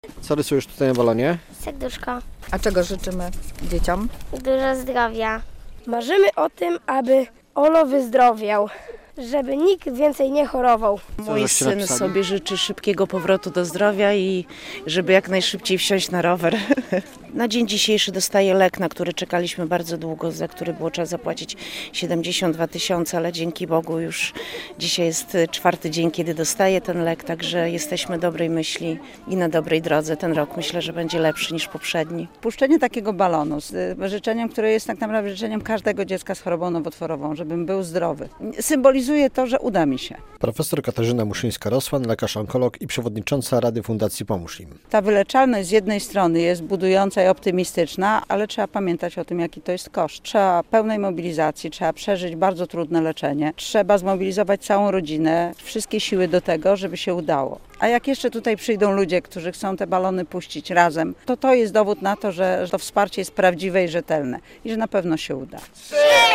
Co rysujesz tutaj na balonie? Serduszko. A czego życzymy dzieciom? Dużo zdrowia. Marzymy o tym, aby Olo wyzdrowiał, żeby nikt więcej nie chorował. Mój syn sobie życzy szybkiego powrotu do zdrowia i żeby jak najszybciej wsiąść na rower. Na dzień dzisiejszy dostaję lek, na który czekaliśmy bardzo długo, za który było trzeba zapłacić 72 000, ale dzięki Bogu już dzisiaj jest 4. dzień, kiedy dostaję ten lek, także jesteśmy dobrej myśli i na dobrej drodze. Ten rok myślę, że będzie lepszy niż poprzedni. Puszczenie takiego balonu z życzeniem, które jest tak naprawdę życzeniem każdego dziecka z chorobą nowotworową, żebym był zdrowy, symbolizuje to, że uda mi się. Profesor Katarzyna Muszyńska-Rosłan, lekarz onkolog i przewodnicząca Rady Fundacji Pomóż Im. Ta wyleczalność z jednej strony jest budująca i optymistyczna, ale trzeba pamiętać o tym, jaki to jest koszt. Trzeba pełnej mobilizacji, trzeba przeżyć bardzo trudne leczenie, trzeba zmobilizować całą rodzinę, wszystkie siły do tego, żeby się udało. A jak jeszcze tutaj przyjdą ludzie, którzy chcą te balony puścić razem, to jest dowód na to, że to wsparcie jest prawdziwe i rzetelne i że na pewno się uda.